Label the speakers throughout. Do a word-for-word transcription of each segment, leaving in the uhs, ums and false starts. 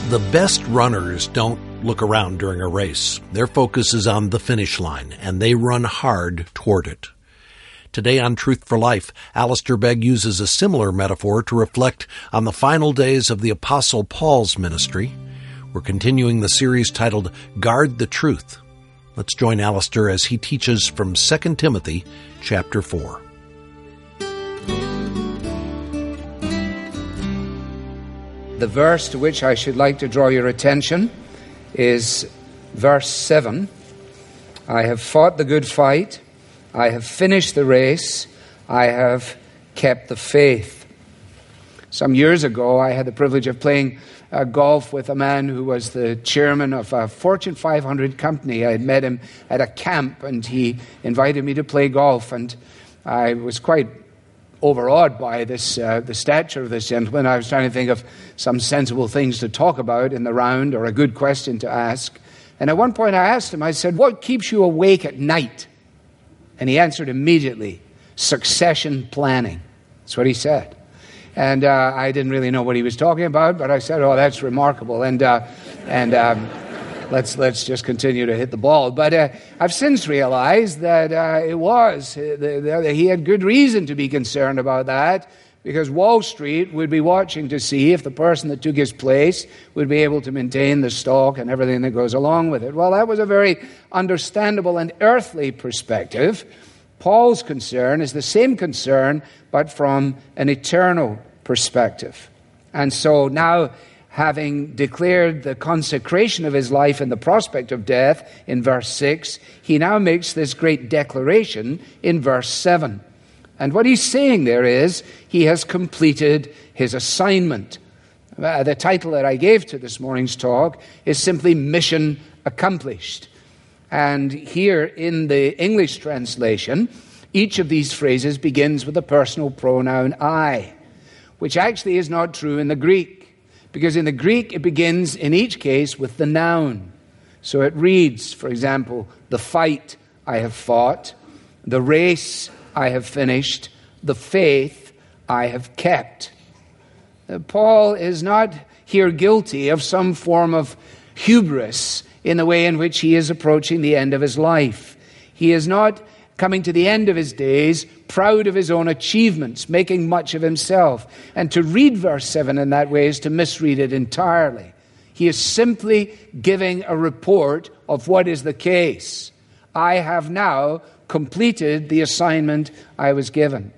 Speaker 1: The best runners don't look around during a race. Their focus is on the finish line, and they run hard toward it. Today on Truth for Life, Alistair Begg uses a similar metaphor to reflect on the final days of the Apostle Paul's ministry. We're continuing the series titled Guard the Truth. Let's join Alistair as he teaches from Second Timothy chapter four.
Speaker 2: The verse to which I should like to draw your attention is verse seven. I have fought the good fight. I have finished the race. I have kept the faith. Some years ago, I had the privilege of playing uh, golf with a man who was the chairman of a Fortune five hundred company. I had met him at a camp, and he invited me to play golf, and I was quite overawed by this, uh, the stature of this gentleman. I was trying to think of some sensible things to talk about in the round or a good question to ask. And at one point I asked him, I said, "What keeps you awake at night?" And he answered immediately, "Succession planning." That's what he said. And uh, I didn't really know what he was talking about, but I said, "Oh, that's remarkable." And uh, and um, let's let's just continue to hit the ball. But uh, I've since realized that uh, it was uh, the, the, he had good reason to be concerned about that, because Wall Street would be watching to see if the person that took his place would be able to maintain the stock and everything that goes along with it. Well, that was a very understandable and earthly perspective. Paul's concern is the same concern, but from an eternal perspective. And so now, having declared the consecration of his life and the prospect of death in verse six, he now makes this great declaration in verse seven. And what he's saying there is, he has completed his assignment. Uh, the title that I gave to this morning's talk is simply Mission Accomplished. And here in the English translation, each of these phrases begins with the personal pronoun I, which actually is not true in the Greek. Because in the Greek, it begins in each case with the noun. So it reads, for example, the fight I have fought, the race I have finished, the faith I have kept. Uh, Paul is not here guilty of some form of hubris in the way in which he is approaching the end of his life. He is not coming to the end of his days, proud of his own achievements, making much of himself. And to read verse seven in that way is to misread it entirely. He is simply giving a report of what is the case. I have now completed the assignment I was given.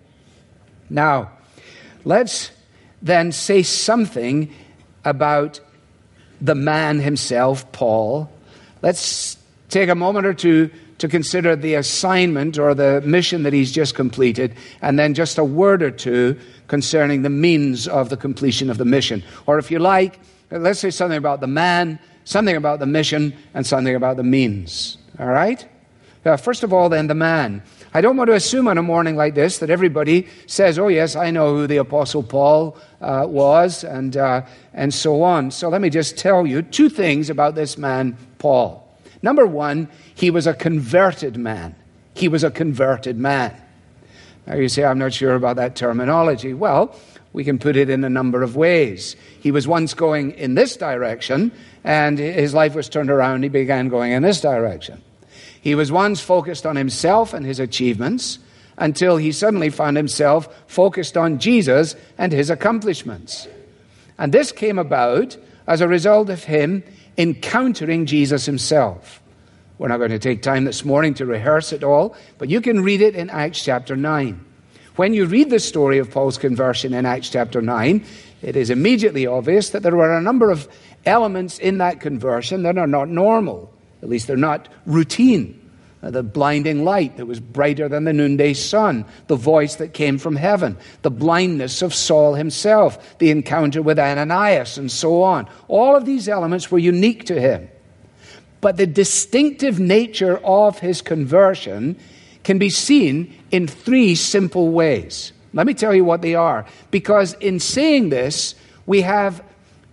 Speaker 2: Now, let's then say something about the man himself, Paul. Let's take a moment or two to consider the assignment or the mission that he's just completed, and then just a word or two concerning the means of the completion of the mission. Or if you like, let's say something about the man, something about the mission, and something about the means. All right? Uh, first of all, then, the man. I don't want to assume on a morning like this that everybody says, "Oh yes, I know who the Apostle Paul uh, was," and uh, and so on. So let me just tell you two things about this man, Paul. Number one, he was a converted man. He was a converted man. Now you say, "I'm not sure about that terminology." Well, we can put it in a number of ways. He was once going in this direction, and his life was turned around. He began going in this direction. He was once focused on himself and his achievements until he suddenly found himself focused on Jesus and his accomplishments. And this came about as a result of him encountering Jesus himself. We're not going to take time this morning to rehearse it all, but you can read it in Acts chapter nine. When you read the story of Paul's conversion in Acts chapter nine, it is immediately obvious that there were a number of elements in that conversion that are not normal. At least they're not routine. Uh, the blinding light that was brighter than the noonday sun, the voice that came from heaven, the blindness of Saul himself, the encounter with Ananias, and so on. All of these elements were unique to him. But the distinctive nature of his conversion can be seen in three simple ways. Let me tell you what they are. Because in saying this, we have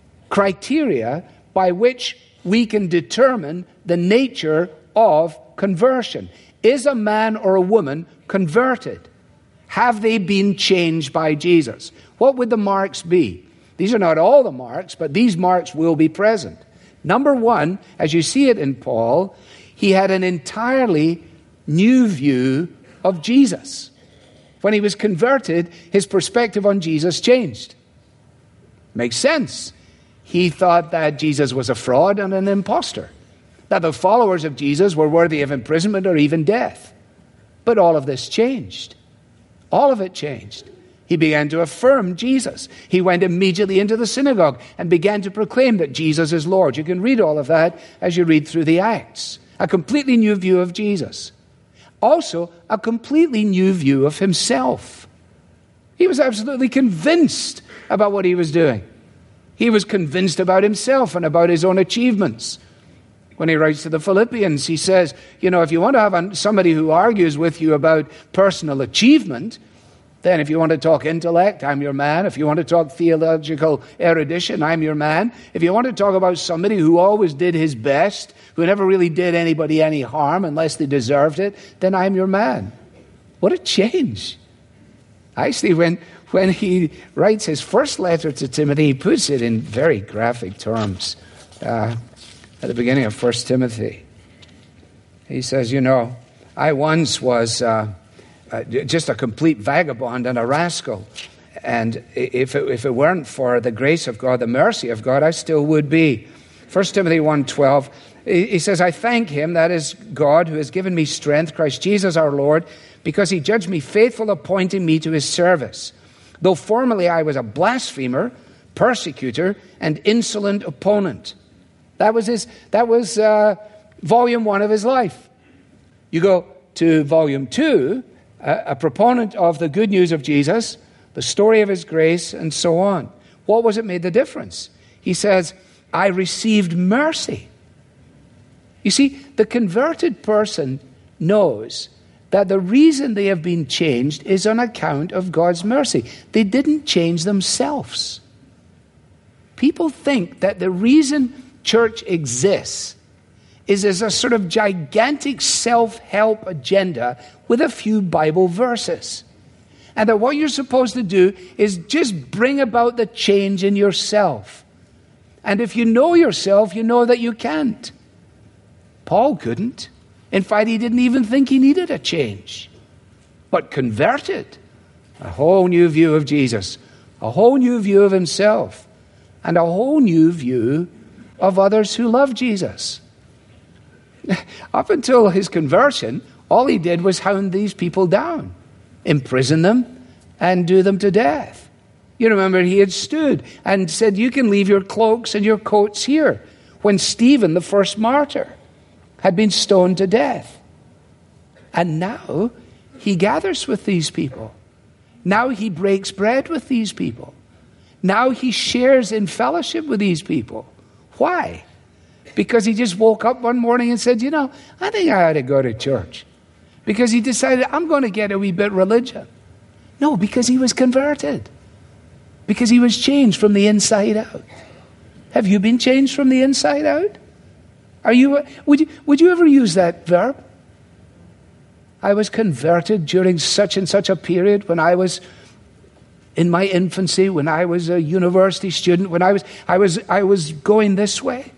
Speaker 2: criteria by which we can determine the nature of conversion. Is a man or a woman converted? Have they been changed by Jesus? What would the marks be? These are not all the marks, but these marks will be present. Number one, as you see it in Paul, he had an entirely new view of Jesus. When he was converted, his perspective on Jesus changed. Makes sense. He thought that Jesus was a fraud and an imposter, that the followers of Jesus were worthy of imprisonment or even death. But all of this changed. All of it changed. He began to affirm Jesus. He went immediately into the synagogue and began to proclaim that Jesus is Lord. You can read all of that as you read through the Acts. A completely new view of Jesus. Also, a completely new view of himself. He was absolutely convinced about what he was doing. He was convinced about himself and about his own achievements. When he writes to the Philippians, he says, you know, if you want to have somebody who argues with you about personal achievement, then if you want to talk intellect, I'm your man. If you want to talk theological erudition, I'm your man. If you want to talk about somebody who always did his best, who never really did anybody any harm unless they deserved it, then I'm your man. What a change. Actually, when, when he writes his first letter to Timothy, he puts it in very graphic terms. Uh, at the beginning of First Timothy, he says, you know, I once was... Uh, Uh, just a complete vagabond and a rascal. And if it, if it weren't for the grace of God, the mercy of God, I still would be. First Timothy one twelve, he says, I thank him, that is God, who has given me strength, Christ Jesus our Lord, because he judged me faithful, appointing me to his service. Though formerly I was a blasphemer, persecutor, and insolent opponent. That was his. That was uh, volume one of his life. You go to volume two, a proponent of the good news of Jesus, the story of his grace, and so on. What was it made the difference? He says, I received mercy. You see, the converted person knows that the reason they have been changed is on account of God's mercy. They didn't change themselves. People think that the reason church exists is as a sort of gigantic self-help agenda with a few Bible verses. And that what you're supposed to do is just bring about the change in yourself. And if you know yourself, you know that you can't. Paul couldn't. In fact, he didn't even think he needed a change. But converted, a whole new view of Jesus, a whole new view of himself, and a whole new view of others who love Jesus. Up until his conversion, all he did was hound these people down, imprison them, and do them to death. You remember he had stood and said, you can leave your cloaks and your coats here, when Stephen, the first martyr, had been stoned to death. And now he gathers with these people. Now he breaks bread with these people. Now he shares in fellowship with these people. Why? Because he just woke up one morning and said, you know, I think I ought to go to church. Because he decided, I'm going to get a wee bit religion. No, because he was converted. Because he was changed from the inside out. Have you been changed from the inside out? Are you? Would you, would you ever use that verb? I was converted during such and such a period, when I was in my infancy, when I was a university student, when I was I was I was going this way.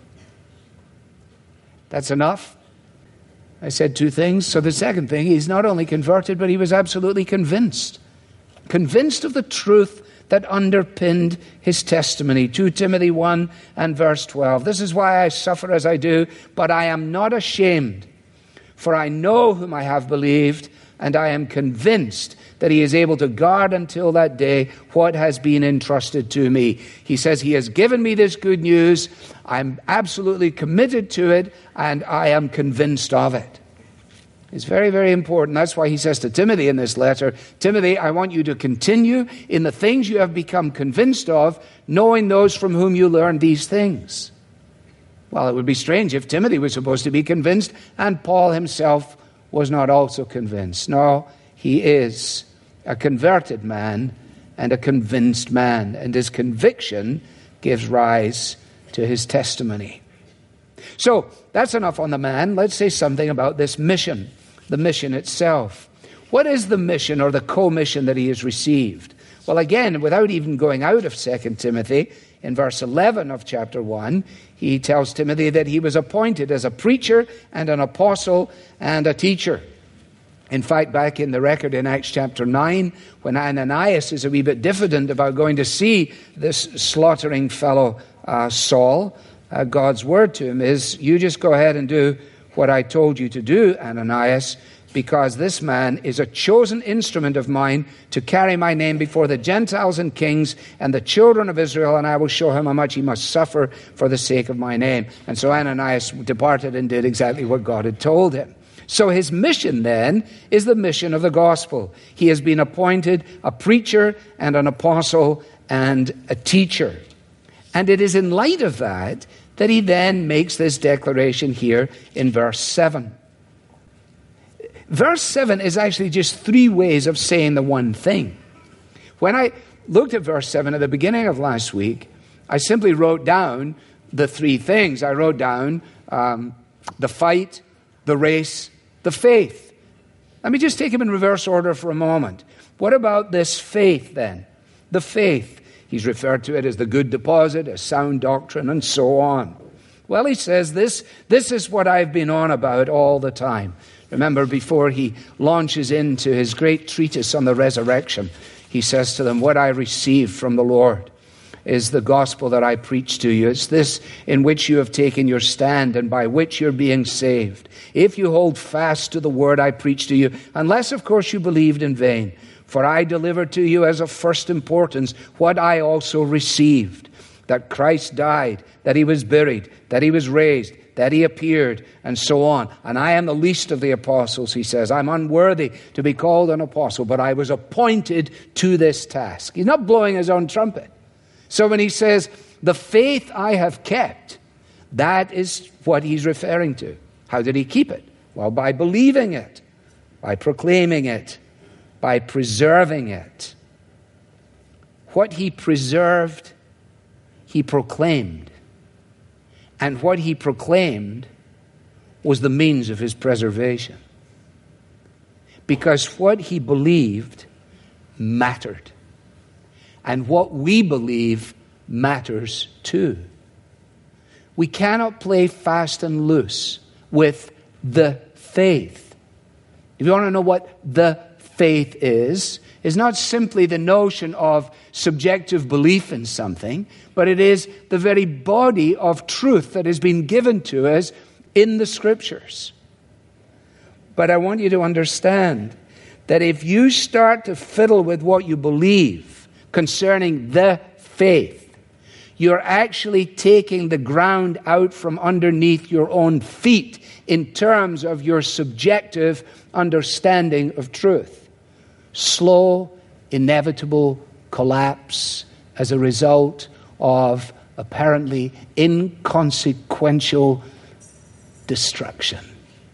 Speaker 2: That's enough. I said two things. So the second thing, he's not only converted, but he was absolutely convinced. Convinced of the truth that underpinned his testimony. Second Timothy one and verse twelve. This is why I suffer as I do, but I am not ashamed. For I know whom I have believed, and I am convinced that he is able to guard until that day what has been entrusted to me. He says he has given me this good news. I'm absolutely committed to it, and I am convinced of it. It's very, very important. That's why he says to Timothy in this letter, Timothy, I want you to continue in the things you have become convinced of, knowing those from whom you learned these things. Well, it would be strange if Timothy was supposed to be convinced and Paul himself was not also convinced. No, he is a converted man and a convinced man, and his conviction gives rise to his testimony. So, that's enough on the man. Let's say something about this mission, the mission itself. What is the mission or the commission that he has received? Well, again, without even going out of Second Timothy, in verse eleven of chapter one, he tells Timothy that he was appointed as a preacher and an apostle and a teacher. In fact, back in the record in Acts chapter nine, when Ananias is a wee bit diffident about going to see this slaughtering fellow uh, Saul, uh, God's word to him is, you just go ahead and do what I told you to do, Ananias, because this man is a chosen instrument of mine to carry my name before the Gentiles and kings and the children of Israel, and I will show him how much he must suffer for the sake of my name. And so Ananias departed and did exactly what God had told him. So his mission then is the mission of the gospel. He has been appointed a preacher and an apostle and a teacher. And it is in light of that that he then makes this declaration here in verse seven. Verse seven is actually just three ways of saying the one thing. When I looked at verse seven at the beginning of last week, I simply wrote down the three things. I wrote down um, the fight, the race, the faith. Let me just take them in reverse order for a moment. What about this faith then? The faith. He's referred to it as the good deposit, as sound doctrine, and so on. Well, he says this, this is what I've been on about all the time. Remember, before he launches into his great treatise on the resurrection, he says to them, what I received from the Lord is the gospel that I preach to you. It's this in which you have taken your stand and by which you're being saved. If you hold fast to the word I preach to you, unless, of course, you believed in vain. For I delivered to you as of first importance what I also received, that Christ died, that he was buried, that he was raised, that he appeared, and so on. And I am the least of the apostles, he says. I'm unworthy to be called an apostle, but I was appointed to this task. He's not blowing his own trumpet. So when he says, the faith I have kept, that is what he's referring to. How did he keep it? Well, by believing it, by proclaiming it, by preserving it. What he preserved, he proclaimed. And what he proclaimed was the means of his preservation. Because what he believed mattered. And what we believe matters too. We cannot play fast and loose with the faith. If you want to know what the faith is, is not simply the notion of subjective belief in something, but it is the very body of truth that has been given to us in the Scriptures. But I want you to understand that if you start to fiddle with what you believe concerning the faith, you're actually taking the ground out from underneath your own feet in terms of your subjective understanding of truth. Slow, inevitable collapse as a result of apparently inconsequential destruction.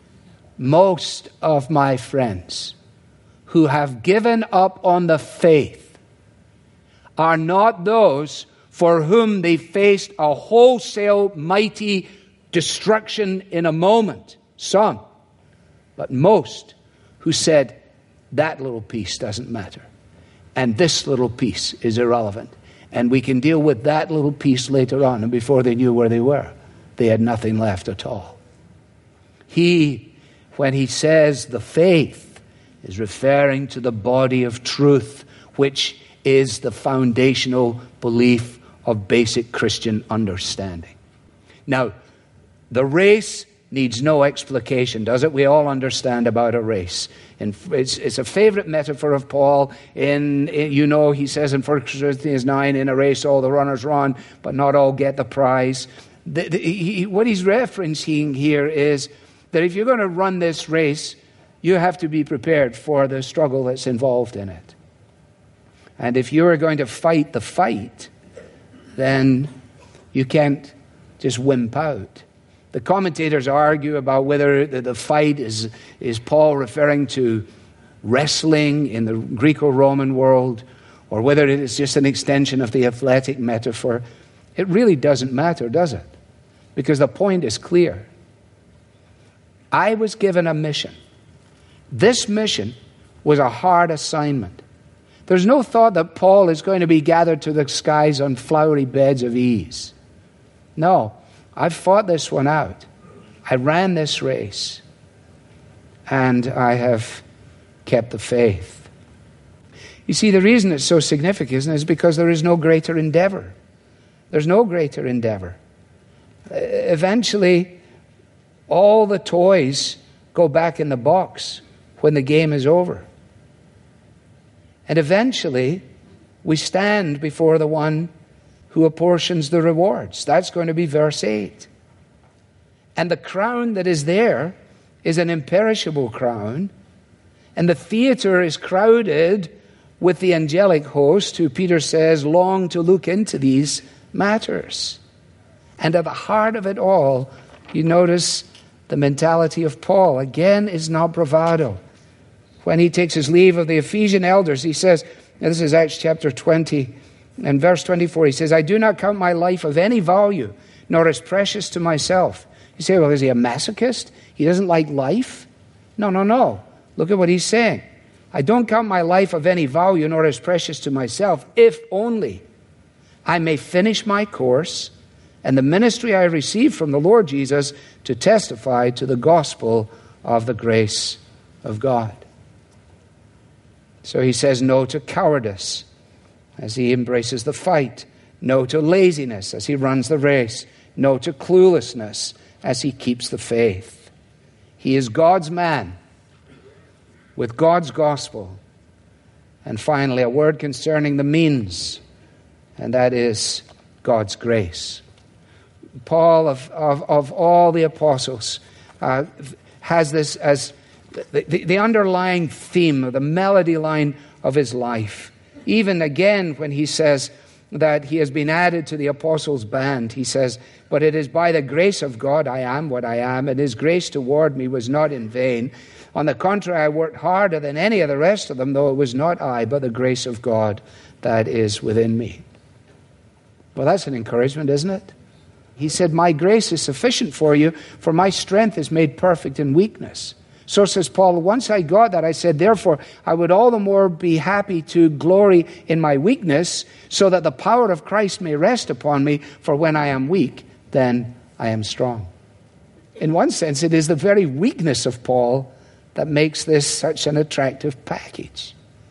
Speaker 2: Most of my friends who have given up on the faith are not those for whom they faced a wholesale mighty destruction in a moment. Some, but most who said, that little piece doesn't matter. And this little piece is irrelevant. And we can deal with that little piece later on. And before they knew where they were, they had nothing left at all. He, when he says the faith, is referring to the body of truth, which is the foundational belief of basic Christian understanding. Now, the race needs no explication, does it? We all understand about a race. And it's, it's a favorite metaphor of Paul. In, in you know, he says in First Corinthians nine, in a race all the runners run, but not all get the prize. The, the, he, what he's referencing here is that if you're going to run this race, you have to be prepared for the struggle that's involved in it. And if you are going to fight the fight, then you can't just wimp out. The commentators argue about whether the, the fight is, is Paul referring to wrestling in the Greco-Roman world, or whether it is just an extension of the athletic metaphor. It really doesn't matter, does it? Because the point is clear. I was given a mission. This mission was a hard assignment. There's no thought that Paul is going to be gathered to the skies on flowery beds of ease. No, I've fought this one out. I ran this race, and I have kept the faith. You see, the reason it's so significant is because there is no greater endeavor. There's no greater endeavor. Eventually, all the toys go back in the box when the game is over. And eventually, we stand before the one who apportions the rewards. That's going to be verse eight. And the crown that is there is an imperishable crown. And the theater is crowded with the angelic host who, Peter says, long to look into these matters. And at the heart of it all, you notice the mentality of Paul. Again, is not bravado. When he takes his leave of the Ephesian elders, he says, and this is Acts chapter twenty, and verse twenty-four, he says, I do not count my life of any value, nor as precious to myself. You say, well, is he a masochist? He doesn't like life? No, no, no. Look at what he's saying. I don't count my life of any value, nor as precious to myself, if only I may finish my course and the ministry I received from the Lord Jesus to testify to the gospel of the grace of God. So he says no to cowardice as he embraces the fight, no to laziness as he runs the race, no to cluelessness as he keeps the faith. He is God's man with God's gospel. And finally, a word concerning the means, and that is God's grace. Paul, of, of, of all the apostles, uh, has this as the, the, the underlying theme, the melody line of his life. Even again, when he says that he has been added to the apostles' band, he says, but it is by the grace of God I am what I am, and his grace toward me was not in vain. On the contrary, I worked harder than any of the rest of them, though it was not I, but the grace of God that is within me. Well, that's an encouragement, isn't it? He said, my grace is sufficient for you, for my strength is made perfect in weakness. So says Paul, once I got that, I said, therefore, I would all the more be happy to glory in my weakness, so that the power of Christ may rest upon me, for when I am weak, then I am strong. In one sense, it is the very weakness of Paul that makes this such an attractive package.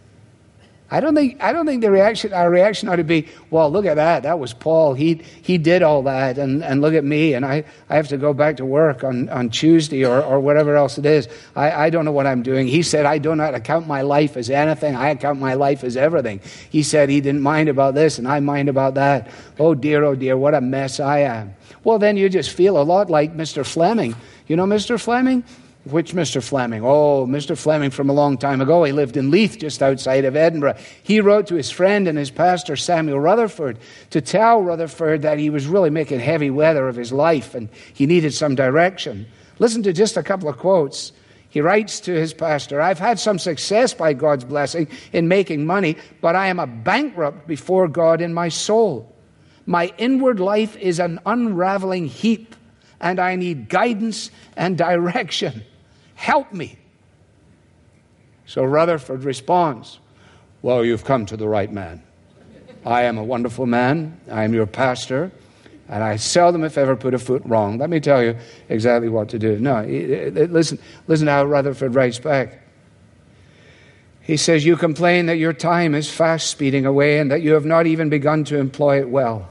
Speaker 2: I don't think I don't think the reaction our reaction ought to be, well, look at that. That was Paul. He he did all that, and, and look at me, and I, I have to go back to work on, on Tuesday or, or whatever else it is. I, I don't know what I'm doing. He said, I do not account my life as anything. I account my life as everything. He said he didn't mind about this, and I mind about that. Oh dear, oh dear, what a mess I am. Well, then you just feel a lot like Mister Fleming. You know Mister Fleming? Which Mister Fleming? Oh, Mister Fleming from a long time ago. He lived in Leith, just outside of Edinburgh. He wrote to his friend and his pastor, Samuel Rutherford, to tell Rutherford that he was really making heavy weather of his life and he needed some direction. Listen to just a couple of quotes. He writes to his pastor, I've had some success by God's blessing in making money, but I am a bankrupt before God in my soul. My inward life is an unraveling heap, and I need guidance and direction. Help me. So Rutherford responds, well, you've come to the right man. I am a wonderful man. I am your pastor. And I seldom, if ever, put a foot wrong. Let me tell you exactly what to do. No, listen, listen how Rutherford writes back. He says, you complain that your time is fast speeding away and that you have not even begun to employ it well.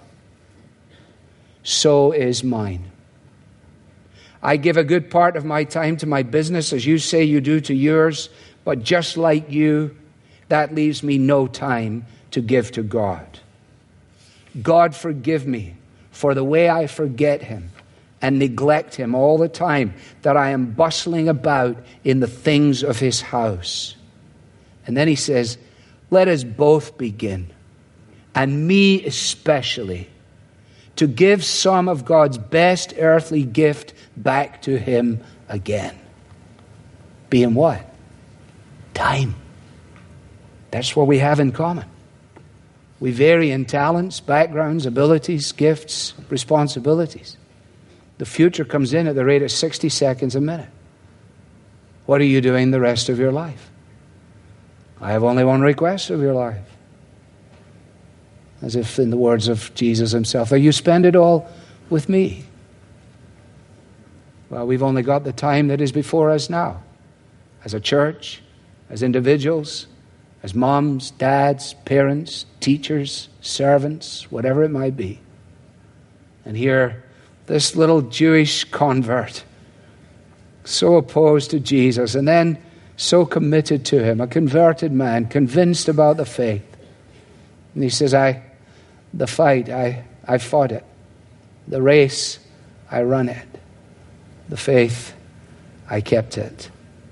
Speaker 2: So is mine. I give a good part of my time to my business, as you say you do to yours, but just like you, that leaves me no time to give to God. God forgive me for the way I forget Him and neglect Him all the time, that I am bustling about in the things of His house. And then he says, let us both begin, and me especially, to give some of God's best earthly gift back to Him again. Being what? Time. That's what we have in common. We vary in talents, backgrounds, abilities, gifts, responsibilities. The future comes in at the rate of sixty seconds a minute. What are you doing the rest of your life? I have only one request of your life. As if in the words of Jesus himself, that you spend it all with me. Well, we've only got the time that is before us now. As a church, as individuals, as moms, dads, parents, teachers, servants, whatever it might be. And here, this little Jewish convert, so opposed to Jesus, and then so committed to him, a converted man, convinced about the faith. And he says, I, the fight, I, I fought it. The race, I run it. The faith, I kept it.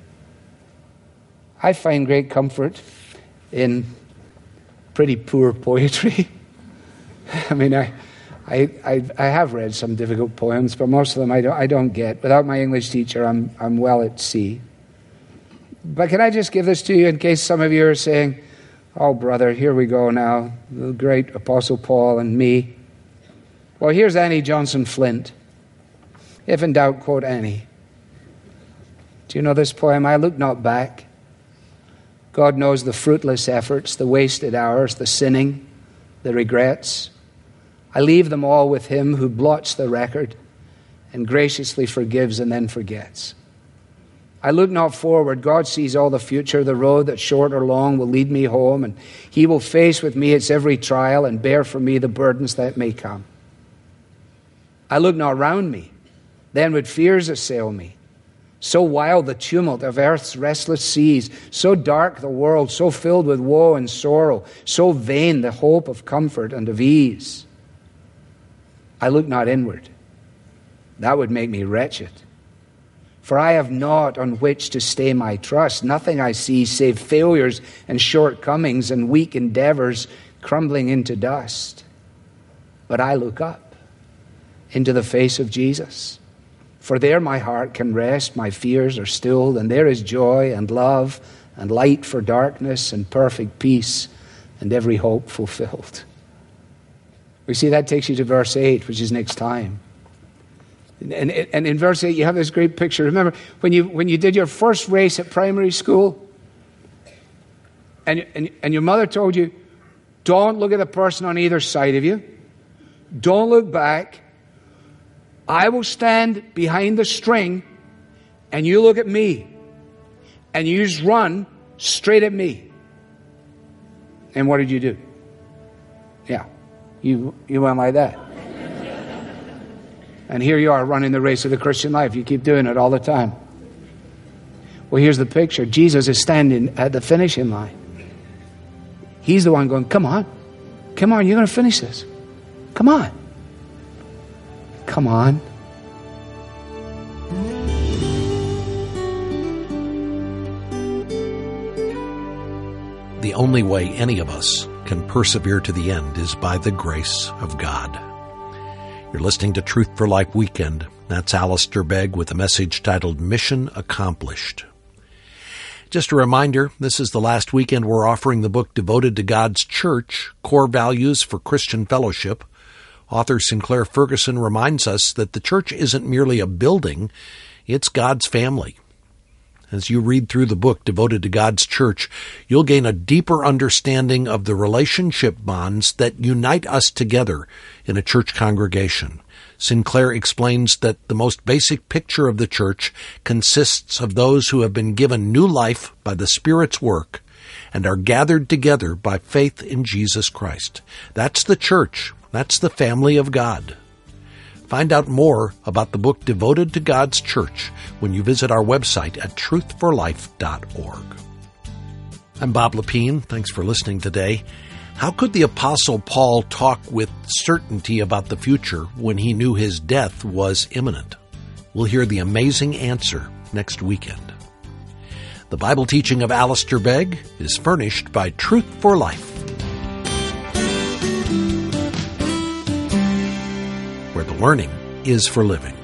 Speaker 2: I find great comfort in pretty poor poetry. I mean, I, I, I, I have read some difficult poems, but most of them I don't, I don't get. Without my English teacher, I'm, I'm well at sea. But can I just give this to you in case some of you are saying, oh, brother, here we go now, the great Apostle Paul and me. Well, here's Annie Johnson Flint. If in doubt, quote Annie. Do you know this poem? I look not back. God knows the fruitless efforts, the wasted hours, the sinning, the regrets. I leave them all with him who blots the record and graciously forgives and then forgets. I look not forward. God sees all the future. The road that short or long will lead me home, and he will face with me its every trial and bear for me the burdens that may come. I look not round me. Then would fears assail me. So wild the tumult of earth's restless seas, so dark the world, so filled with woe and sorrow, so vain the hope of comfort and of ease. I look not inward. That would make me wretched. For I have naught on which to stay my trust. Nothing I see save failures and shortcomings and weak endeavors crumbling into dust. But I look up into the face of Jesus. For there my heart can rest, my fears are stilled, and there is joy and love and light for darkness and perfect peace and every hope fulfilled. We see that takes you to verse eight, which is next time. And, and in verse eight, you have this great picture. Remember, when you when you did your first race at primary school, and, and, and your mother told you, don't look at the person on either side of you. Don't look back. I will stand behind the string, and you look at me, and you just run straight at me. And what did you do? Yeah, you you went like that. And here you are running the race of the Christian life. You keep doing it all the time. Well, here's the picture. Jesus is standing at the finishing line. He's the one going, come on. Come on, you're going to finish this. Come on. Come on.
Speaker 1: The only way any of us can persevere to the end is by the grace of God. You're listening to Truth for Life Weekend. That's Alistair Begg with a message titled Mission Accomplished. Just a reminder, this is the last weekend we're offering the book devoted to God's Church, Core Values for Christian Fellowship. Author Sinclair Ferguson reminds us that the church isn't merely a building, it's God's family. As you read through the book devoted to God's church, you'll gain a deeper understanding of the relationship bonds that unite us together in a church congregation. Sinclair explains that the most basic picture of the church consists of those who have been given new life by the Spirit's work and are gathered together by faith in Jesus Christ. That's the church. That's the family of God. Find out more about the book devoted to God's church when you visit our website at truth for life dot org. I'm Bob Lepine. Thanks for listening today. How could the Apostle Paul talk with certainty about the future when he knew his death was imminent? We'll hear the amazing answer next weekend. The Bible teaching of Alistair Begg is furnished by Truth for Life, where the learning is for living.